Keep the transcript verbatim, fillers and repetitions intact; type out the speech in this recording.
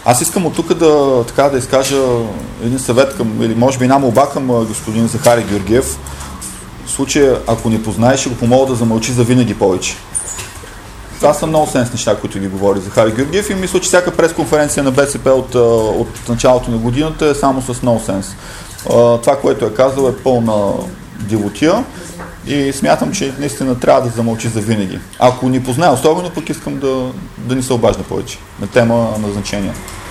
Аз искам от тук да, така, да изкажа един съвет към, или може би една молба към господин Захари Георгиев. В случая, ако не познаеш, ще го помоля да замълчи за винаги повече. Това са много сенс неща, които ги говори Захари Георгиев и мисля, че всяка пресконференция на БСП от, от началото на годината е само с много сенс. Това, което е казал, е пълна дивотия и смятам, че наистина трябва да замълчи за винаги. Ако ни познае особено, пък искам да, да ни се обажда повече на тема назначения.